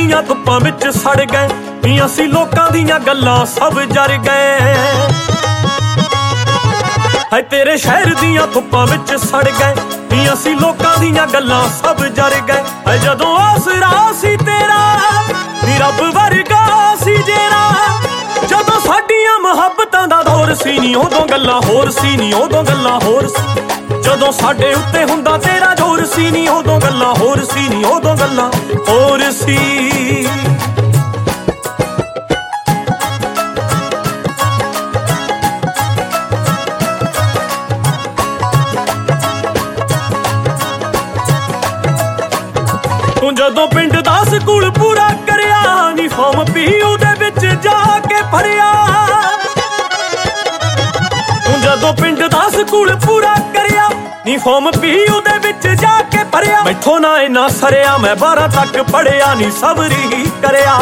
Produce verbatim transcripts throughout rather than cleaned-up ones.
ਦੀਆਂ ਧੁੱਪਾਂ ਵਿੱਚ ਸੜ ਗਏ ਨੀ ਅਸੀਂ ਲੋਕਾਂ ਦੀਆਂ ਗੱਲਾਂ ਸਭ ਜਰ ਗਏ। ਹਾਏ ਤੇਰੇ ਸ਼ਹਿਰ ਦੀਆਂ ਧੁੱਪਾਂ ਵਿੱਚ ਸੜ ਗਏ ਨੀ ਅਸੀਂ ਲੋਕਾਂ ਦੀਆਂ ਗੱਲਾਂ ਸਭ ਜਰ ਗਏ। ਹਾਏ ਜਦੋਂ ਆਸਰਾ ਸੀ ਤੇਰਾ ਨੀ ਰੱਬ ਵਰਗਾ ਸੀ ਜਿਹੜਾ, ਜਦੋਂ ਸਾਡੀਆਂ ਮੁਹੱਬਤਾਂ ਦਾ ਦੌਰ ਸੀ ਨੀ ਉਦੋਂ ਗੱਲਾਂ ਹੋਰ ਸੀ ਨੀ ਉਦੋਂ ਗੱਲਾਂ ਹੋਰ ਸੀ। ਜਦੋਂ ਸਾਡੇ ਉੱਤੇ ਹੁੰਦਾ ਤੇਰਾ ਜ਼ੋਰ ਸੀ ਨੀ ਉਦੋਂ ਗੱਲਾਂ ਹੋਰ ਸੀ ਨੀ ਉਦੋਂ ਗੱਲਾਂ ਹੋਰ ਸੀ। ਤੂੰ ਜਦੋਂ ਪਿੰਡ ਦਾ ਸਕੂਲ ਪੂਰਾ ਕਰਿਆ ਨੀ ਫਾਰਮ ਪੀਯੂ ਦੇ ਵਿੱਚ ਜਾ ਕੇ ਭਰਿਆ। ਤੂੰ ਜਦੋਂ ਪਿੰਡ ਦਾ ਸਕੂਲ ਪੂਰਾ ਕਰਿਆ ਨੀ ਫਾਰਮ ਪੀਯੂ ਦੇ ਵਿੱਚ ਜਾ ਕੇ ਭਰਿਆ। ਮੈਥੋਂ ਨਾ ਇੰਨਾ ਸਰਿਆ ਮੈਂ ਬਾਰਾਂ ਤੱਕ ਪੜਿਆ ਨੀ ਸਬਰੀ ਕਰਿਆ।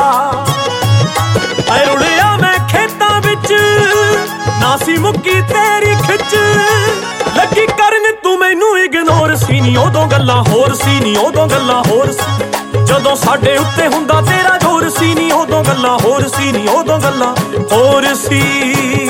ਐ ਰੁੜਿਆ ਮੈਂ ਖੇਤਾਂ ਵਿੱਚ ਨਾ ਸੀ ਮੁੱਕੀ ਤੇਰੀ ਖਿੱਚ, ਲੱਗੀ ਕਰਨ ਤੂੰ ਮੈਨੂੰ ਇਗਨੋਰ ਸੀ ਨੀ ਉਦੋਂ ਗੱਲਾਂ ਹੋਰ ਸੀ ਨੀ ਉਦੋਂ ਗੱਲਾਂ ਹੋਰ ਸੀ। ਜਦੋਂ ਸਾਡੇ ਉੱਤੇ ਹੁੰਦਾ ਤੇਰਾ ਜ਼ੋਰ ਸੀ ਨੀ ਉਦੋਂ ਗੱਲਾਂ ਹੋਰ ਸੀ ਨੀ ਉਦੋਂ ਗੱਲਾਂ ਹੋਰ ਸੀ।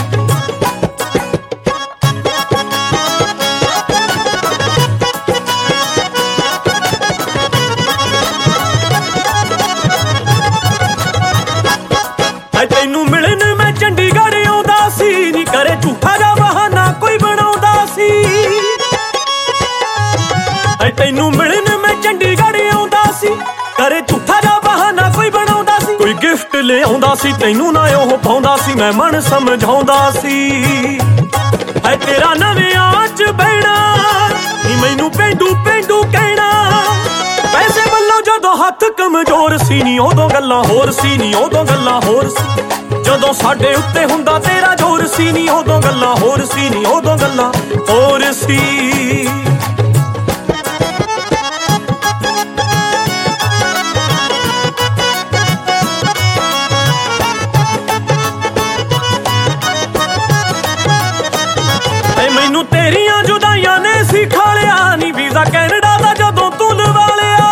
ਤੈਨੂੰ ਮਿਲਣ ਮੈਂ ਚੰਡੀਗੜ੍ਹ ਆਉਂਦਾ ਸੀ ਨੀ ਕਰੇ ਝੂਠਾ ਜਾ ਬਹਾਨਾ ਕੋਈ ਬਣਾਉਂਦਾ ਸੀ। ਤੈਨੂੰ ਮਿਲਣ ਮੈਂ ਚੰਡੀਗੜ੍ਹ ਆਉਂਦਾ ਸੀ ਕਰੇ ਝੂਠਾ ਜਾ ਬਹਾਨਾ ਕੋਈ ਬਣਾਉਂਦਾ ਸੀ। ਕੋਈ ਗਿਫਟ ਲਿਆਉਂਦਾ ਸੀ ਤੈਨੂੰ ਨਾ ਉਹ ਪਾਉਂਦਾ ਸੀ, ਮੈਂ ਮਨ ਸਮਝਾਉਂਦਾ ਸੀ। ਹੈ ਤੇਰਾ ਨਵਿਆਂ ਚ ਬਹਿਣਾ ਨੀ ਮੈਨੂੰ ਪੇਂਡੂ ਪੇਂਡੂ ਕਹਿਣਾ। ਪੈਸੇ ਵੱਲੋਂ ਜਦੋਂ ਹੱਥ ਕਮਜ਼ੋਰ ਸੀ ਨੀ ਉਦੋਂ ਗੱਲਾਂ ਹੋਰ ਸੀ ਨੀ ਉਦੋਂ ਗੱਲਾਂ ਹੋਰ ਸੀ। ਜਦੋਂ ਸਾਡੇ ਉੱਤੇ ਹੁੰਦਾ ਤੇਰਾ ਜ਼ੋਰ ਸੀ ਨੀ ਉਦੋਂ ਗੱਲਾਂ ਹੋਰ ਸੀ ਨੀ ਉਦੋਂ ਗੱਲਾਂ ਹੋਰ ਸੀ। ਮੈਨੂੰ ਤੇਰੀਆਂ ਜੁਦਾਈਆਂ ਨੇ ਸਿਖਾ ਲਿਆ ਨੀ ਵੀਜ਼ਾ ਕੈਨੇਡਾ ਦਾ ਜਦੋਂ ਤੂੰ ਲਵਾ ਲਿਆ।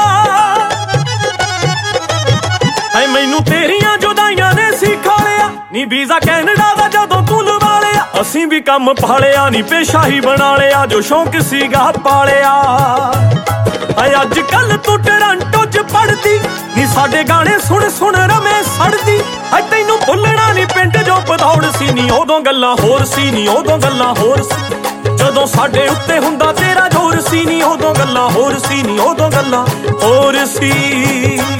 ਹਾਏ ਮੈਨੂੰ ਤੇਰੀਆਂ ਜੁਦਾਈਆਂ ਨੇ ਸਿਖਾ ਲਿਆ ਨੀ ਵੀਜ਼ਾ ਕੈਨੇਡਾ ਦਾ ਜਦੋਂ ਤੂੰ ਲਵਾ ਲਿਆ। ਅਸੀਂ ਵੀ ਕੰਮ ਪਾਲਿਆ ਨੀ ਪੇਸ਼ਾ ਹੀ ਬਣਾ ਲਿਆ, ਜੋ ਸ਼ੌਂਕ ਸੀਗਾ ਪਾਲਿਆ। ਹਾਏ ਅੱਜ ਕੱਲ ਤੂੰ ਟੋਰਾਂਟੋ ਚ ਪੜਦੀ ਨੀ ਸਾਡੇ ਗਾਣੇ ਸੁਣ ਸੁਣ ਰਮੇ ਸੜਦੀ। ਹਾਏ ਤੈਨੂੰ ਭੁੱਲਣਾ ਨੀ ਪਿੰਡ ਜੋ ਪਧੌੜ ਸੀ ਨੀ ਉਦੋਂ ਗੱਲਾਂ ਹੋਰ ਸੀ ਨੀ ਉਦੋਂ ਗੱਲਾਂ ਹੋਰ ਸੀ। ਜਦੋਂ ਸਾਡੇ ਉੱਤੇ ਹੁੰਦਾ ਤੇਰਾ ਜ਼ੋਰ ਸੀ ਨੀ ਉਦੋਂ ਗੱਲਾਂ ਹੋਰ ਸੀ ਨੀ ਉਦੋਂ ਗੱਲਾਂ ਹੋਰ ਸੀ।